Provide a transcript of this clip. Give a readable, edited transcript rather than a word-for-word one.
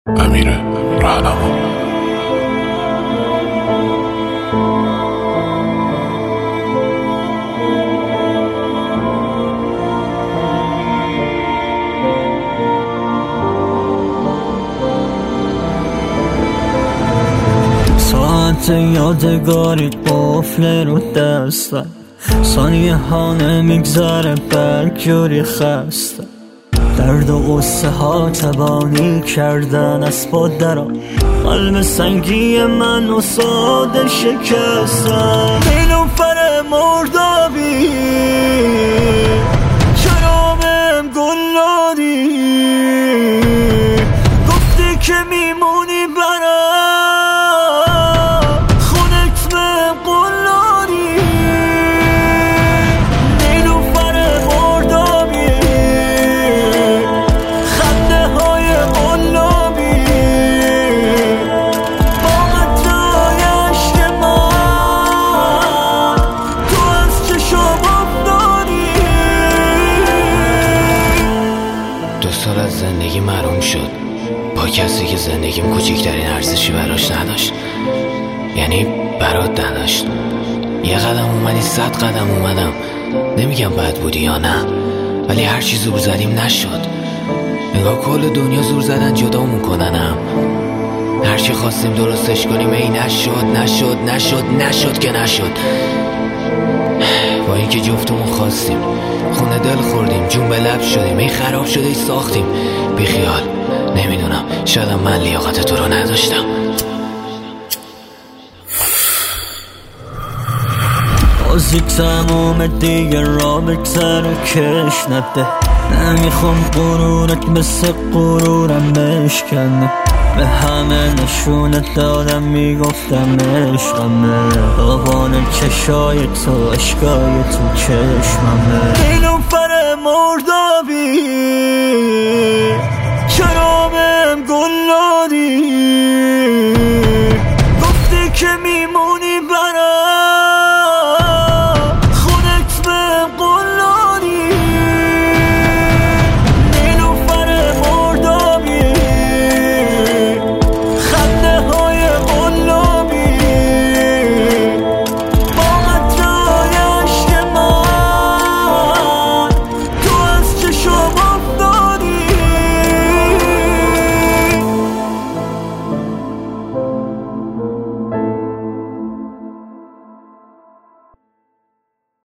امیر رهنما. ساعت یادگاری قفل رو دستم، ثانیه ها نمیگذره برگوری خسته. درد و غصه ها تبانی کردن اسباد درم، قلب سنگی من و ساده شکستم. نیلوفر مردابی چرا بهم گل دادی؟ گفتی که میمونی برام، خودت بهم قول دادی. نیلوفر مردابی خنده های قلابی، با قطرهای عشق من تو از چشم افتادی. 2 سال از زندگی محروم شد با کسی که زندگیم کوچکترین ارزشی براش نداشت، یعنی برات نداشت. یه قدم اومدی 100 قدم اومدم. نمیگم بد بودی یا نه، ولی هر چی زور زدیم نشد. انگار کل دنیا زور زدن جدامون کننم. هر چی خواستیم درستش کنیم ای نشد که نشد. با اینکه جفتمون خواستیم، خونه دل خوردیم، جون به لب شدیم، ای خراب شده ای ساختیم. بیخیال، نمیدونم، شاید من لیاقت تو رو نداشتم. بازی تموم دیگه را بگذره کش نده. نمیخوام غرورت مثل غرورم بشکنه. به همه نشونت دادم میگفتم عشقمه، بابان چشای تو اشکای تو چشممه. نیلوفر مردابی